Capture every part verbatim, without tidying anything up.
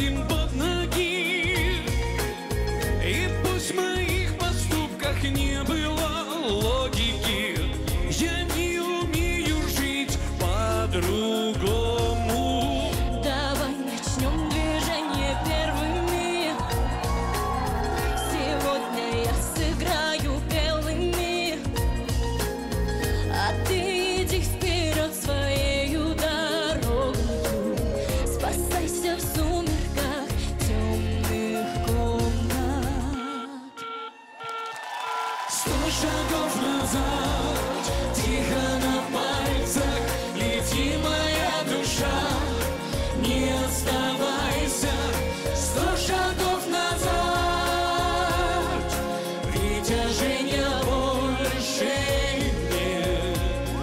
бросим под ноги. И пусть в моих поступках не было логики, я не умею жить по-другому. Давай начнем движение первыми. Сегодня я сыграю белыми, а ты иди вперед своею дорогой. Спасайся в сумерках темных комнат. Сто шагов назад, тихо на пальцах, лети, моя душа, не оставайся. Сто шагов назад, притяжения больше нет.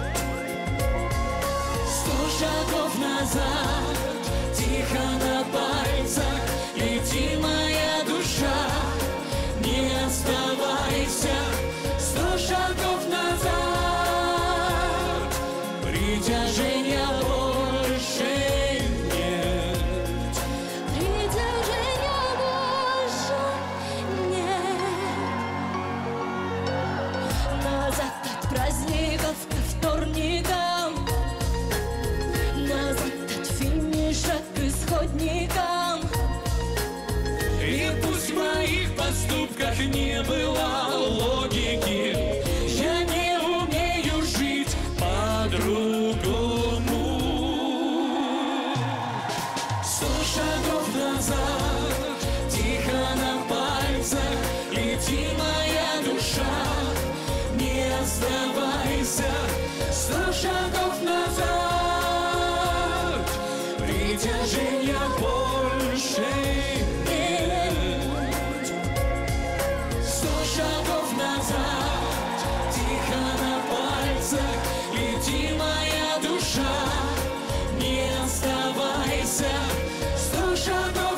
Сто шагов назад, тихо на пальцах, лети, моя душа, не оставайся. Сто шагов назад, притяжения больше нет. Притяжения больше нет. Назад от праздников ко вторникам, назад от финиша к исходникам. И пусть в моих поступках не было логики, я не умею жить по-другому. Сто шагов назад, тихо на пальцах, лети, моя душа, не оставайся. Сто шагов назад, притяжения больше нет. Сто шагов назад, тихо на пальцах, лети, моя душа, не оставайся. Сто шагов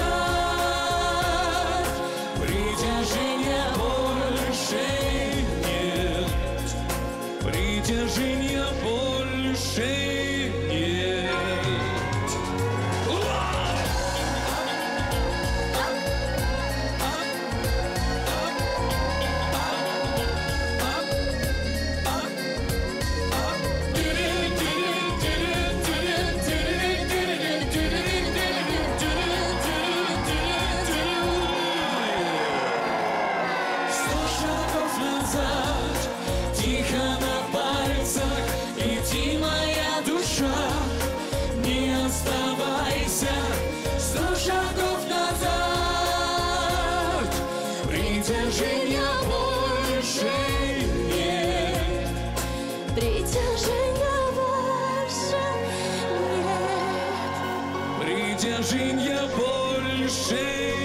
назад, притяжения больше нет. Притяжения больше нет. Сто шагов назад, тихо на пальцах, лети, моя душа, не оставайся. Сто шагов назад, притяжения больше нет. Притяжения больше нет. Притяжения больше